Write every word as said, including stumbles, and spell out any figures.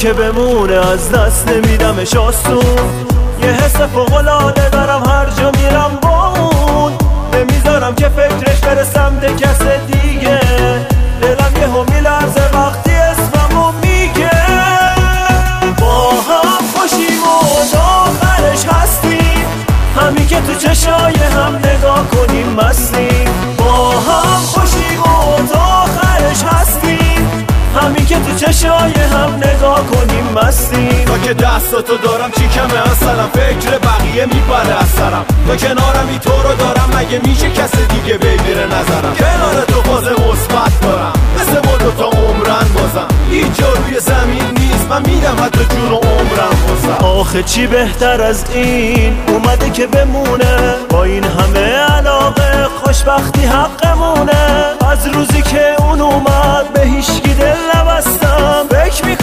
که بمونه از دست نمیدمش آسون. یه حس فوق‌العاده دارم هر جا میرم با اون، نمیذارم که فکرش بره سمت کس دیگه. دلم یهو میلرزه وقتی اسممو میگه. با هم خوشیم و تا آخرش هستیم، همین که تو چشای هم نگاه کنیم مستیم. با هم خوشیم و تا آخرش هستیم، همین که تو چشای هم نگاه کنیم مستیم. تا که دستاتو دارم چی کمه اصلا، فکر بقیه میپره از سرم. تا کنارمی تو رو دارم مگه میشه کس دیگه بگیره نظرم. کنار تو فاز مثبت دارم مثل ما دوتا عمرن بازم. هیچ جا روی زمین نیست من میدم حتی جون و عمرم بازم. آخه چی بهتر از این اومده که بمونه، با این همه علاقه خوشبختی حقمونه. از روزی که اون اومد به هیچکی دل نبستم، فکر